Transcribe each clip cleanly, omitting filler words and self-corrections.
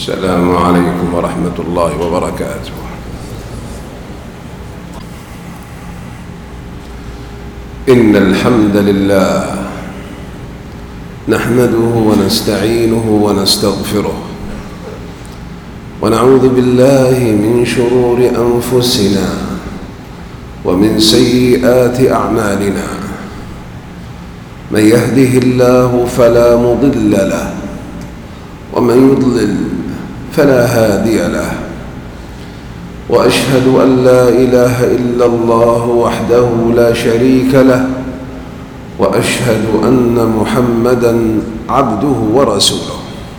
السلام عليكم ورحمة الله وبركاته. إن الحمد لله نحمده ونستعينه ونستغفره ونعوذ بالله من شرور أنفسنا ومن سيئات أعمالنا. من يهده الله فلا مضل له ومن يضلل فلا هادي له، وأشهد أن لا إله إلا الله وحده لا شريك له، وأشهد أن محمدًا عبده ورسوله.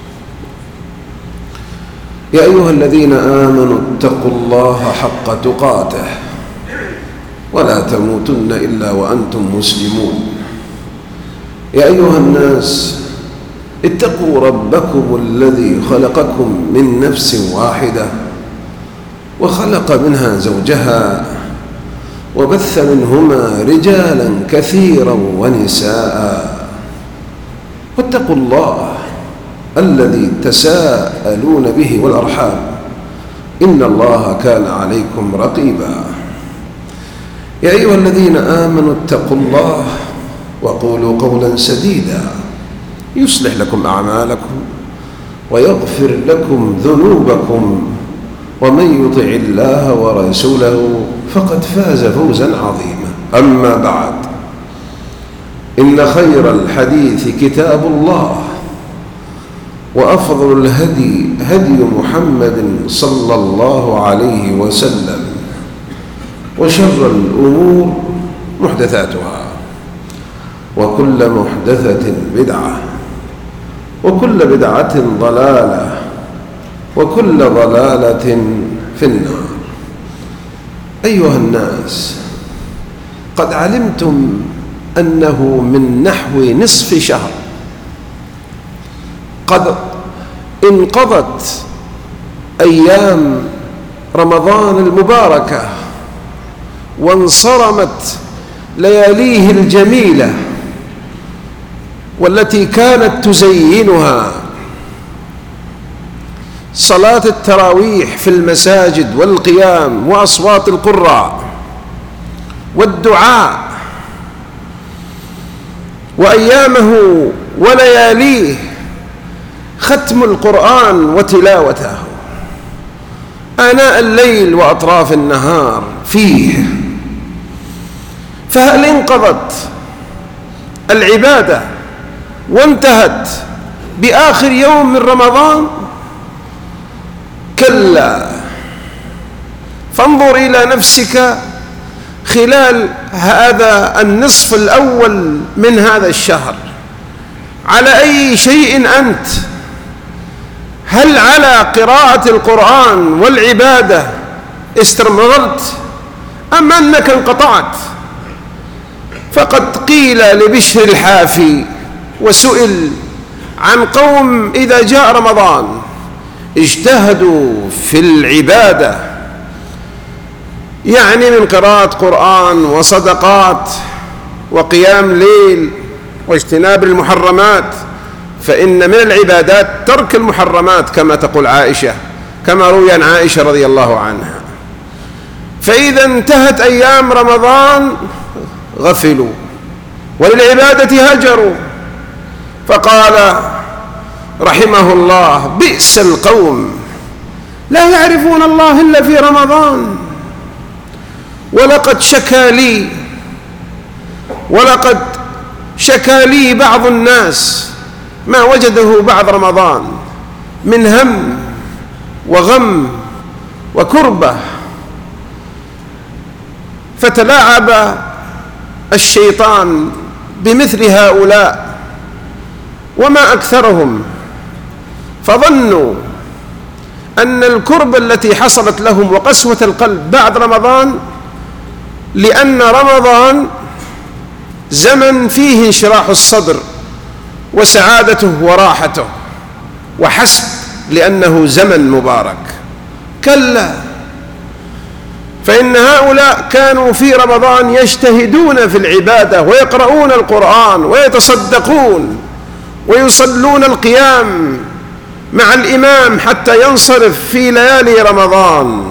يا أيها الذين آمنوا اتقوا الله حق تقاته ولا تموتن إلا وأنتم مسلمون. يا أيها الناس اتقوا ربكم الذي خلقكم من نفس واحدة وخلق منها زوجها وبث منهما رجالا كثيرا ونساء، واتقوا الله الذي تساءلون به والأرحام إن الله كان عليكم رقيبا. يا أيها الذين آمنوا اتقوا الله وقولوا قولا سديدا يصلح لكم أعمالكم ويغفر لكم ذنوبكم، ومن يطع الله ورسوله فقد فاز فوزا عظيما. أما بعد، إن خير الحديث كتاب الله، وأفضل الهدي هدي محمد صلى الله عليه وسلم، وشر الأمور محدثاتها، وكل محدثة بدعة، وكل بدعة ضلالة، وكل ضلالة في النار. أيها الناس، قد علمتم أنه من نحو نصف شهر قد انقضت أيام رمضان المباركة وانصرمت لياليه الجميلة والتي كانت تزينها صلاة التراويح في المساجد والقيام وأصوات القراء والدعاء، وأيامه ولياليه ختم القرآن وتلاوته آناء الليل وأطراف النهار فيه. فهل انقضت العبادة وانتهت بآخر يوم من رمضان؟ كلا، فانظر إلى نفسك خلال هذا النصف الأول من هذا الشهر، على أي شيء أنت؟ هل على قراءة القرآن والعبادة استمررت أم أنك انقطعت؟ فقد قيل لبشر الحافي وسئل عن قوم إذا جاء رمضان اجتهدوا في العبادة، يعني من قراءة قرآن وصدقات وقيام ليل واجتناب المحرمات، فإن من العبادات ترك المحرمات كما تقول عائشة، كما روي عن عائشة رضي الله عنها. فإذا انتهت أيام رمضان غفلوا وللعبادة هجروا. فقال رحمه الله: بئس القوم لا يعرفون الله إلا في رمضان. ولقد شكى لي بعض الناس ما وجده بعد رمضان من هم وغم وكربة، فتلاعب الشيطان بمثل هؤلاء وما أكثرهم، فظنوا أن الكربة التي حصلت لهم وقسوة القلب بعد رمضان لأن رمضان زمن فيه انشراح الصدر وسعادته وراحته وحسب، لأنه زمن مبارك. كلا، فإن هؤلاء كانوا في رمضان يجتهدون في العبادة ويقرؤون القرآن ويتصدقون ويصلون القيام مع الإمام حتى ينصرف في ليالي رمضان.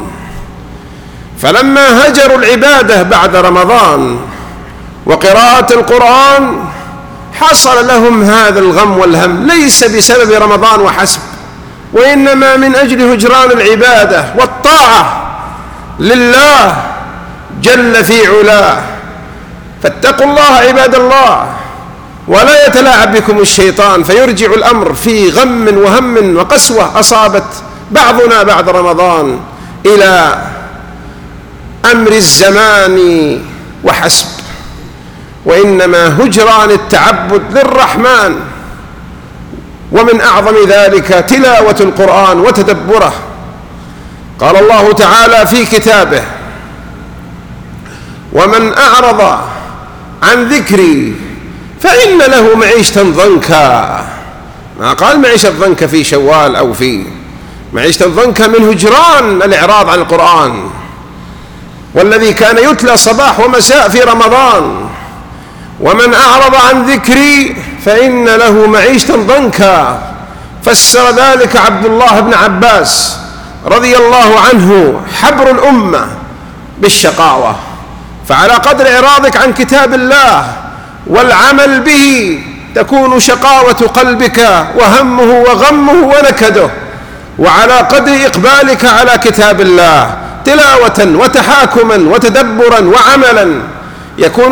فلما هجروا العبادة بعد رمضان وقراءة القرآن حصل لهم هذا الغم والهم، ليس بسبب رمضان وحسب، وإنما من أجل هجران العبادة والطاعة لله جل في علاه. فاتقوا الله عباد الله، ولا يتلاعب بكم الشيطان فيرجع الأمر في غم وهم وقسوة أصابت بعضنا بعد رمضان إلى أمر الزمان وحسب، وإنما هجران التعبد للرحمن، ومن أعظم ذلك تلاوة القرآن وتدبره. قال الله تعالى في كتابه: ومن أعرض عن ذكري فإن له معيشة ضنكا. ما قال معيشة ضنكا في شوال أو في معيشة ضنكا من هجران الإعراض عن القرآن، والذي كان يتلى صباح ومساء في رمضان. ومن أعرض عن ذكري فإن له معيشة ضنكا، فسر ذلك عبد الله بن عباس رضي الله عنه حبر الأمة بالشقاوة. فعلى قدر إعراضك عن كتاب الله والعمل به تكون شقاوة قلبك وهمه وغمه ونكده، وعلى قدر إقبالك على كتاب الله تلاوة وتحاكما وتدبرا وعملا يكون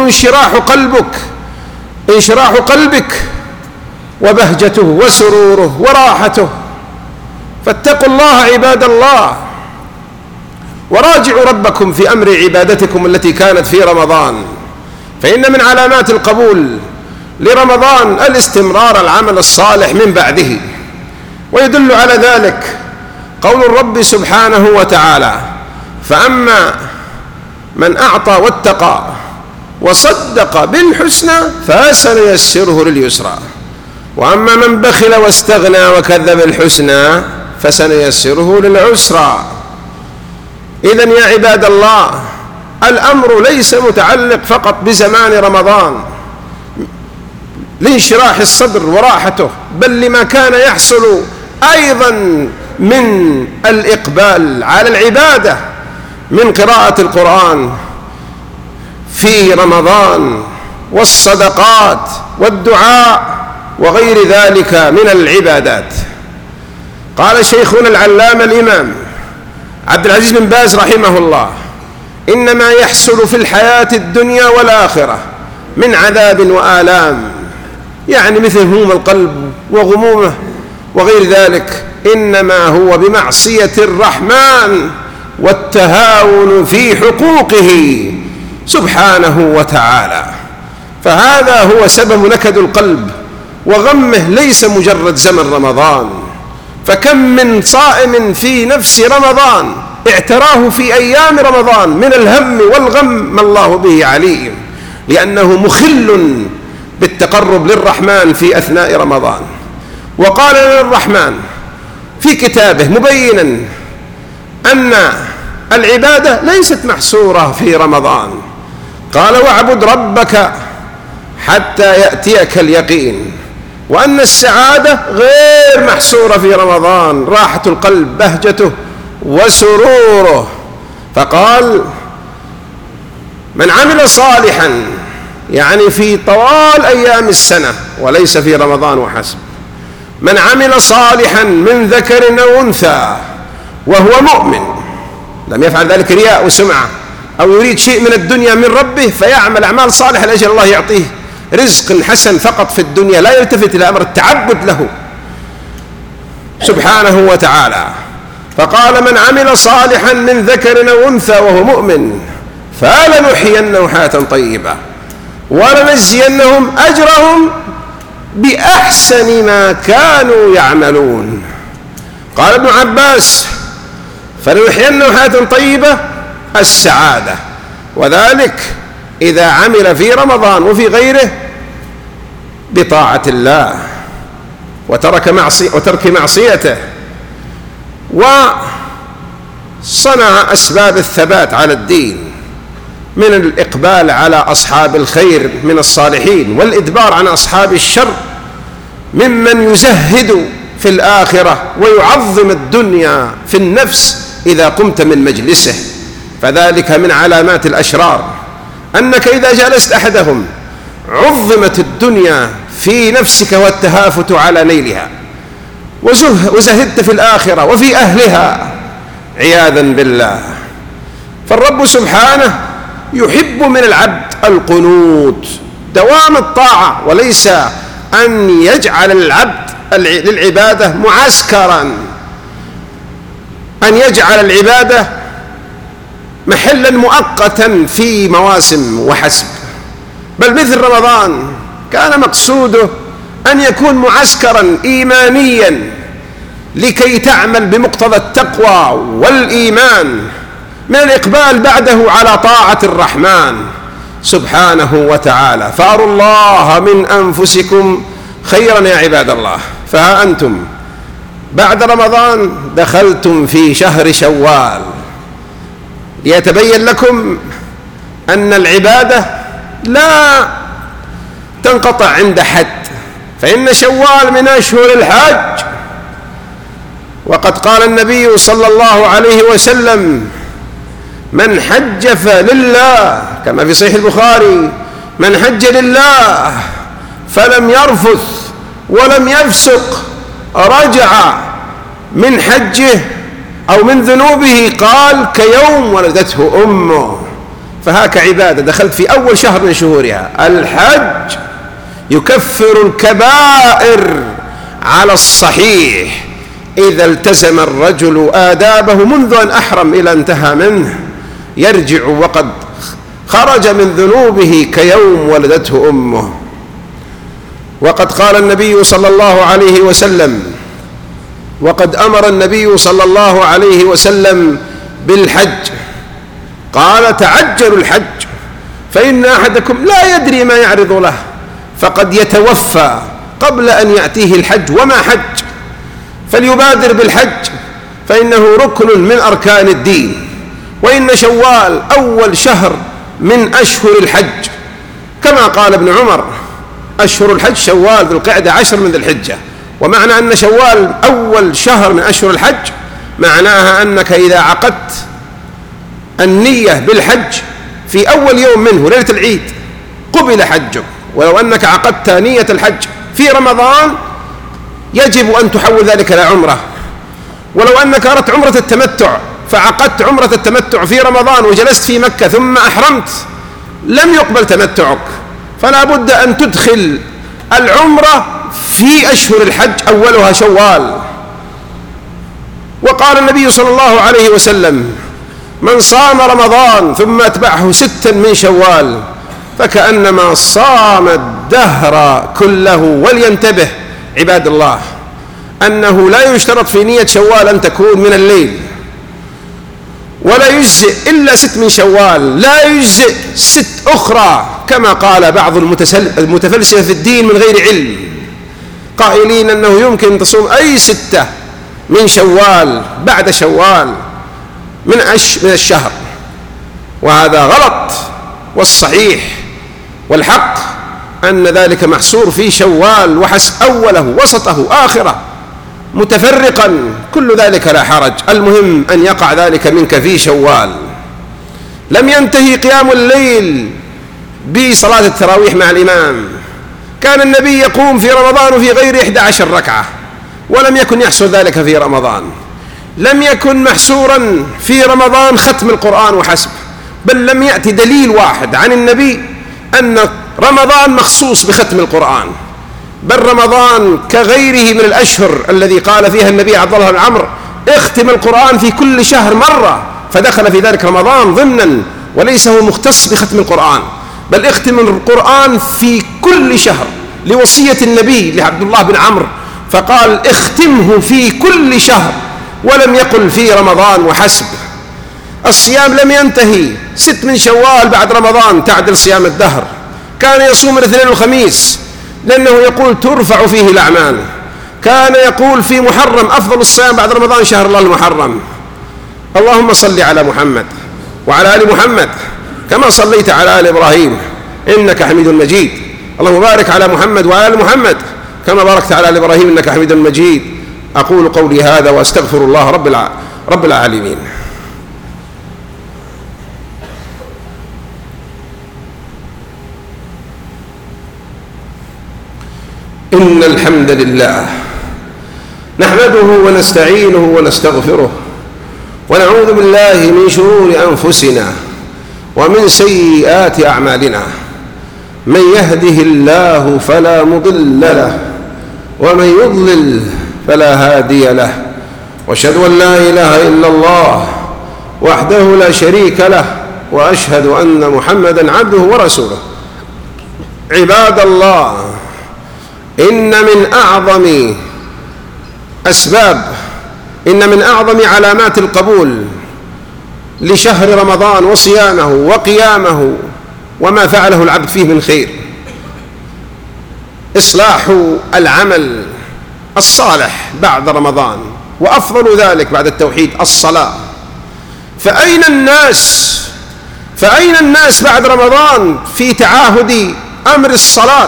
انشراح قلبك وبهجته وسروره وراحته. فاتقوا الله عباد الله، وراجعوا ربكم في أمر عبادتكم التي كانت في رمضان، فإن من علامات القبول لرمضان الاستمرار العمل الصالح من بعده. ويدل على ذلك قول الرب سبحانه وتعالى: فأما من أعطى واتقى وصدق بالحسنى فسنيسره لليسرى، وأما من بخل واستغنى وكذب الحسنى فسنيسره للعسرى. إذن يا عباد الله، الأمر ليس متعلق فقط بزمان رمضان لانشراح الصدر وراحته، بل لما كان يحصل أيضا من الإقبال على العبادة من قراءة القرآن في رمضان والصدقات والدعاء وغير ذلك من العبادات. قال شيخنا العلامة الإمام عبد العزيز بن باز رحمه الله: إنما يحصل في الحياة الدنيا والآخرة من عذاب وآلام، يعني مثل هموم القلب وغمومه وغير ذلك، إنما هو بمعصية الرحمن والتهاون في حقوقه سبحانه وتعالى. فهذا هو سبب نكد القلب وغمه، ليس مجرد زمن رمضان. فكم من صائم في نفس رمضان اعتراه في أيام رمضان من الهم والغم ما الله به عليم، لأنه مخل بالتقرب للرحمن في أثناء رمضان. وقال لنا الرحمن في كتابه مبينا أن العبادة ليست محصورة في رمضان، قال: واعبد ربك حتى يأتيك اليقين، وأن السعادة غير محصورة في رمضان، راحة القلب بهجته وسروره. فقال: من عمل صالحا، يعني في طوال أيام السنة وليس في رمضان وحسب، من عمل صالحا من ذكر أو أنثى وهو مؤمن، لم يفعل ذلك رياء وسمعة أو يريد شيء من الدنيا من ربه فيعمل أعمال صالحة لأجل الله يعطيه رزق حسن فقط في الدنيا، لا يلتفت إلى أمر التعبد له سبحانه وتعالى. فقال: من عمل صالحا من ذكر أو أنثى وهو مؤمن فلنحيينه حياة طيبة ولنجزينهم أجرهم بأحسن ما كانوا يعملون. قال ابن عباس: فلنحيينه حياة طيبة السعادة، وذلك إذا عمل في رمضان وفي غيره بطاعة الله وترك معصيته، وصنع أسباب الثبات على الدين من الإقبال على أصحاب الخير من الصالحين والإدبار عن أصحاب الشر ممن يزهد في الآخرة ويعظم الدنيا في النفس إذا قمت من مجلسه. فذلك من علامات الأشرار، أنك إذا جالست أحدهم عظمت الدنيا في نفسك والتهافت على نيلها، وزهدت في الآخرة وفي أهلها عياذا بالله. فالرب سبحانه يحب من العبد القنوت، دوام الطاعة، وليس أن يجعل العبد للعبادة معسكرا، أن يجعل العبادة محلا مؤقتا في مواسم وحسب. بل مثل رمضان كان مقصوده أن يكون معسكرا إيمانيا لكي تعمل بمقتضى التقوى والإيمان من الإقبال بعده على طاعة الرحمن سبحانه وتعالى. فأروا الله من أنفسكم خيرا يا عباد الله. فها أنتم بعد رمضان دخلتم في شهر شوال، ليتبين لكم أن العبادة لا تنقطع عند حد، فإن شوال من أشهر الحج. وقد قال النبي صلى الله عليه وسلم: من حج فلله، كما في صحيح البخاري: من حج لله فلم يرفث ولم يفسق رجع من حجه أو من ذنوبه قال كيوم ولدته أمه. فهاك عبادة دخلت في أول شهر من شهورها. الحج يكفر الكبائر على الصحيح إذا التزم الرجل آدابه منذ أن أحرم إلى انتهى منه، يرجع وقد خرج من ذنوبه كيوم ولدته أمه. وقد قال النبي صلى الله عليه وسلم، وقد أمر النبي صلى الله عليه وسلم بالحج، قال: تعجلوا الحج فإن أحدكم لا يدري ما يعرض له، فقد يتوفى قبل أن يأتيه الحج وما حج، فليبادر بالحج فإنه ركن من أركان الدين. وإن شوال أول شهر من أشهر الحج، كما قال ابن عمر: أشهر الحج شوال ذو القعدة 10 من ذي الحجة. ومعنى أن شوال أول شهر من أشهر الحج معناها أنك إذا عقدت النية بالحج في أول يوم منه ليلة العيد قبل حجك. ولو أنك عقدت نية الحج في رمضان يجب أن تحول ذلك إلى عمرة. ولو أنك أردت عمرة التمتع فعقدت عمرة التمتع في رمضان وجلست في مكة ثم أحرمت لم يقبل تمتعك، فلا بد أن تدخل العمرة في أشهر الحج أولها شوال. وقال النبي صلى الله عليه وسلم: من صام رمضان ثم أتبعه 6 من شوال فكأنما صام الدهر كله. ولينتبه عباد الله أنه لا يشترط في نية شوال أن تكون من الليل، ولا يجزئ إلا 6 من شوال، لا يجزئ 6 أخرى، كما قال بعض المتفلسفة في الدين من غير علم، قائلين أنه يمكن تصوم أي 6 من شوال بعد شوال من الشهر، وهذا غلط. والصحيح والحق أن ذلك محصور في شوال وحسب، أوله وسطه آخره متفرقا، كل ذلك لا حرج، المهم أن يقع ذلك منك في شوال. لم ينتهي قيام الليل بصلاة التراويح مع الإمام، كان النبي يقوم في رمضان وفي غير 11 ركعة، ولم يكن يحصل ذلك في رمضان. لم يكن محصورا في رمضان ختم القرآن وحسب، بل لم يأتي دليل واحد عن النبي أن رمضان مخصوص بختم القرآن، بل رمضان كغيره من الأشهر الذي قال فيها النبي عبد الله بن عمرو: اختم القرآن في كل شهر مرة، فدخل في ذلك رمضان ضمنا، وليس هو مختص بختم القرآن، بل اختم القرآن في كل شهر لوصية النبي لعبد الله بن عمرو، فقال: اختمه في كل شهر، ولم يقل في رمضان وحسب. الصيام لم ينتهي 6 من شوال بعد رمضان تعدل صيام الدهر، كان يصوم الاثنين والخميس لأنه يقول ترفع فيه الأعمال. كان يقول في محرم: أفضل الصيام بعد رمضان شهر الله المحرم. اللهم صل على محمد وعلى آل محمد كما صليت على آل إبراهيم إنك حميد مجيد. اللهم بارك على محمد وعلى آل محمد كما باركت على آل إبراهيم إنك حميد مجيد. أقول قولي هذا وأستغفر الله رب العالمين. إن الحمد لله نحمده ونستعينه ونستغفره ونعوذ بالله من شرور أنفسنا ومن سيئات أعمالنا، من يهده الله فلا مضل له ومن يضلل فلا هادي له، وأشهد أن لا إله إلا الله وحده لا شريك له، وأشهد أن محمدًا عبده ورسوله. عباد الله، إن من أعظم علامات القبول لشهر رمضان وصيامه وقيامه وما فعله العبد فيه من خير إصلاح العمل الصالح بعد رمضان، وأفضل ذلك بعد التوحيد الصلاة. فأين الناس بعد رمضان في تعاهد أمر الصلاة؟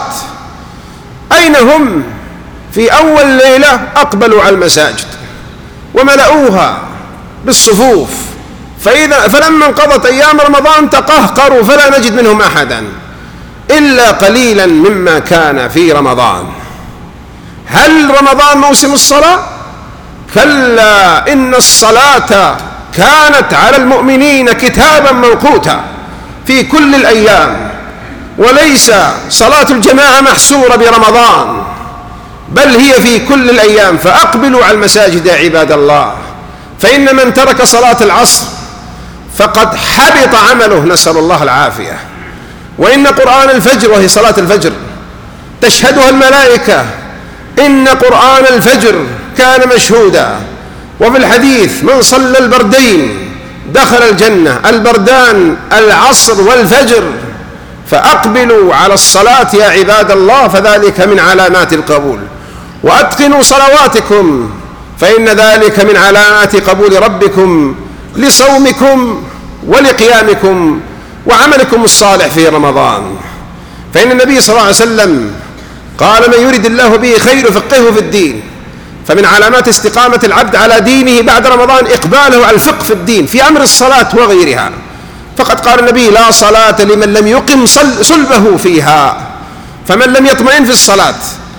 أين هم؟ في أول ليلة أقبلوا على المساجد وملأوها بالصفوف، فلما انقضت أيام رمضان تقهقروا فلا نجد منهم أحدا إلا قليلا مما كان في رمضان. هل رمضان موسم الصلاة؟ كلا، إن الصلاة كانت على المؤمنين كتابا موقوتا في كل الأيام، وليس صلاة الجماعة محصورة برمضان، بل هي في كل الأيام. فأقبلوا على المساجد يا عباد الله، فإن من ترك صلاة العصر فقد حبط عمله، نسأل الله العافية. وإن قرآن الفجر، وهي صلاة الفجر، تشهدها الملائكة، إن قرآن الفجر كان مشهودا. وفي الحديث من صلى البردين دخل الجنة، البردان العصر والفجر. فأقبلوا على الصلاة يا عباد الله، فذلك من علامات القبول. وأتقنوا صلواتكم، فإن ذلك من علامات قبول ربكم لصومكم ولقيامكم وعملكم الصالح في رمضان. فإن النبي صلى الله عليه وسلم قال: من يرد الله به خير يفقهه في الدين. فمن علامات استقامة العبد على دينه بعد رمضان إقباله على الفقه في الدين في أمر الصلاة وغيرها. فقد قال النبي: لا صلاة لمن لم يقم صلبه فيها. فمن لم يطمئن في الصلاة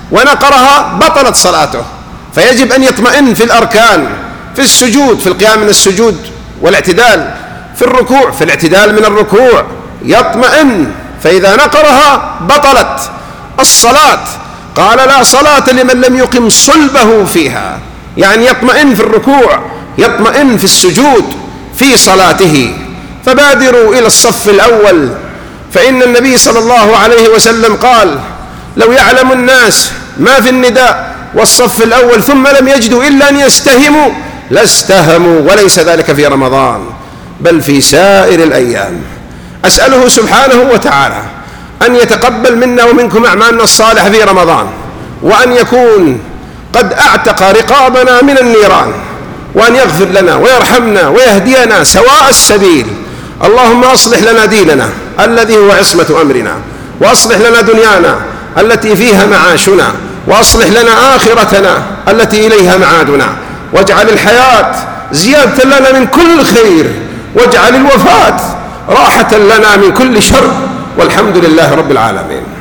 ونقرها بطلت صلاته. فيجب أن يطمئن في الأركان، في السجود، في القيام من السجود والاعتدال، في الركوع، في الاعتدال من الركوع يطمئن، فإذا نقرها بطلت الصلاة. قال: لا صلاة لمن لم يقم صلبه فيها، يعني يطمئن في الركوع، يطمئن في السجود في صلاته. فبادروا إلى الصف الأول، فإن النبي صلى الله عليه وسلم قال: لو يعلم الناس ما في النداء والصف الأول ثم لم يجدوا إلا أن يستهموا لاستهموا، وليس ذلك في رمضان بل في سائر الأيام. أسأله سبحانه وتعالى أن يتقبل منا ومنكم أعمالنا الصالحة في رمضان، وأن يكون قد أعتق رقابنا من النيران، وأن يغفر لنا ويرحمنا ويهدينا سواء السبيل. اللهم أصلح لنا ديننا الذي هو عصمة أمرنا، وأصلح لنا دنيانا التي فيها معاشنا، وأصلح لنا آخرتنا التي إليها معادنا، واجعل الحياة زيادة لنا من كل خير، واجعل الوفاة راحة لنا من كل شر، والحمد لله رب العالمين.